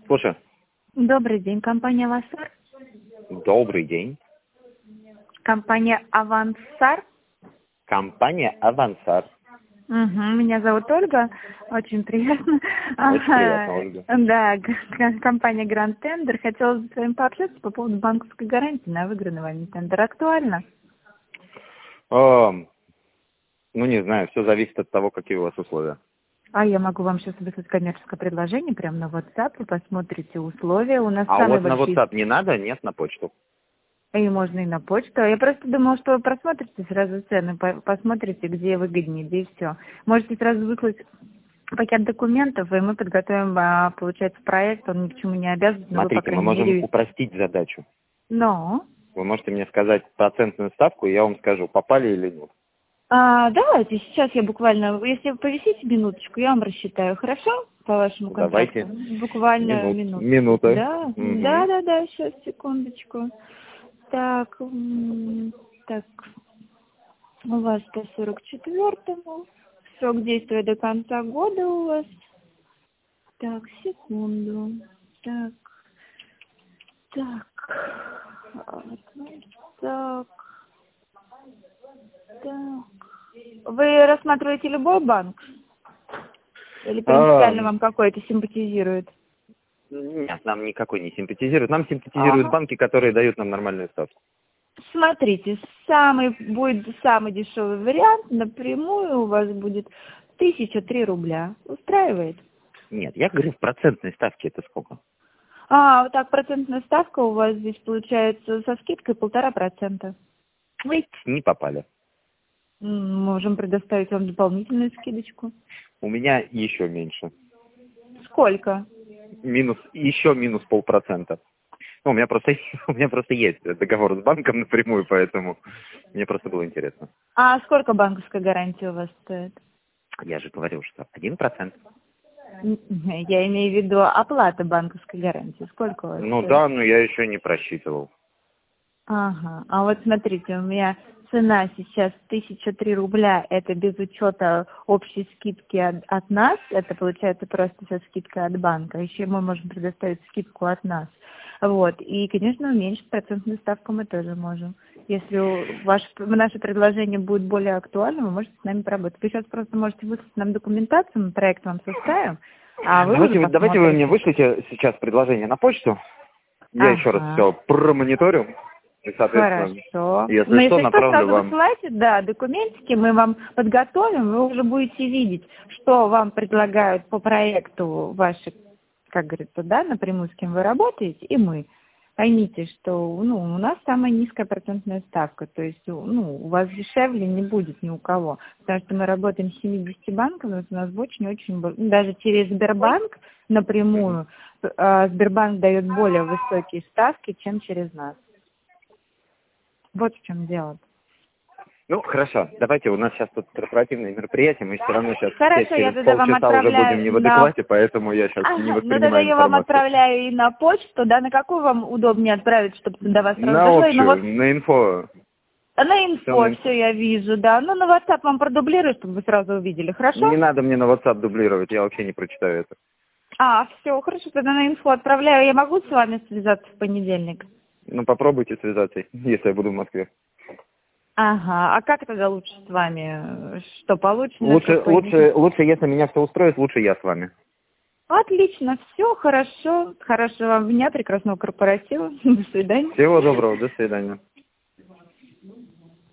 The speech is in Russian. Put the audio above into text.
Слушай. Добрый день, компания «Авансар». Добрый день. Компания «Авансар». Компания «Авансар». Угу, меня зовут Ольга, очень приятно. Очень приятно, Ольга. Да, компания «Гранд Тендер». Хотела бы с вами пообщаться по поводу банковской гарантии на выигранный вами тендер. Актуально? Ну, не знаю, все зависит от того, какие у вас условия. А я могу вам сейчас выслать коммерческое предложение прямо на WhatsApp, вы посмотрите условия. У нас А самые вот на большие... WhatsApp не надо? Нет, на почту. И можно и на почту. Я просто думала, что вы просмотрите сразу цены, посмотрите, где выгоднее, где и все. Можете сразу выслать пакет документов, и мы подготовим, получается, проект, он ни к чему не обязан. Но Смотрите, вы, по крайней мы можем мере... упростить задачу. Но... Вы можете мне сказать процентную ставку, и я вам скажу, попали или нет. Давайте, сейчас я буквально, если вы повисите минуточку, я вам рассчитаю, хорошо? По вашему контракту. Давайте. Буквально минуту. Минута. Да, Угу. да, сейчас, секундочку. Так, так, у вас по 44-му, срок действия до конца года у вас. Так, секунду. Так, так. Вы рассматриваете любой банк? Или принципиально вам какой-то симпатизирует? Нет, нам никакой не симпатизирует. Нам симпатизируют банки, которые дают нам нормальную ставку. Смотрите, будет самый дешевый вариант, напрямую у вас будет 1003 рубля. Устраивает? Нет, я говорю, в процентной ставке это сколько? Вот так, процентная ставка у вас здесь получается со скидкой 1,5%. Вы не попали. Можем предоставить вам дополнительную скидочку. У меня еще меньше. Сколько? Еще минус 0,5%. Ну, у меня просто есть договор с банком напрямую, поэтому мне просто было интересно. А сколько банковская гарантия у вас стоит? Я же говорил, что 1%. Я имею в виду оплата банковской гарантии. Сколько у вас стоит? Да, но я еще не просчитывал. Ага. А вот смотрите, у меня цена сейчас 1003 рубля, это без учета общей скидки от нас, это получается просто со скидкой от банка. Еще мы можем предоставить скидку от нас. Вот. И, конечно, уменьшить процентную ставку мы тоже можем. Если наше предложение будет более актуальным, вы можете с нами поработать. Вы сейчас просто можете выслать нам документацию, мы проект вам составим. Давайте вы мне вышлите сейчас предложение на почту. Я еще раз все промониторю. И, соответственно, хорошо. Если что, направлю сразу вам. высылайте, документики, мы вам подготовим, вы уже будете видеть, что вам предлагают по проекту ваши, как говорится, напрямую с кем вы работаете, и мы. Поймите, что у нас самая низкая процентная ставка, то есть у вас дешевле не будет ни у кого, потому что мы работаем с 70 банками, у нас очень-очень, даже через Сбербанк напрямую, Сбербанк дает более высокие ставки, чем через нас. Вот в чем дело. Хорошо. Давайте, у нас сейчас тут корпоративное мероприятие, мы все равно сейчас через полчаса уже будем не в адеквате, поэтому я сейчас не воспринимаю тогда я вам информацию. отправляю и на почту, на какую вам удобнее отправить, чтобы до вас сразу На дошло? общую, на инфо. На инфо, все я вижу, на WhatsApp вам продублирую, чтобы вы сразу увидели, хорошо? Не надо мне на WhatsApp дублировать, я вообще не прочитаю это. Все, хорошо, тогда на инфо отправляю. Я могу с вами связаться в понедельник? Попробуйте связаться, если я буду в Москве. Ага, а как тогда лучше с вами? Что, получится? Лучше, если меня все устроит, лучше я с вами. Отлично, все хорошо. Хорошего вам дня, прекрасного корпоратива. До свидания. Всего доброго, до свидания.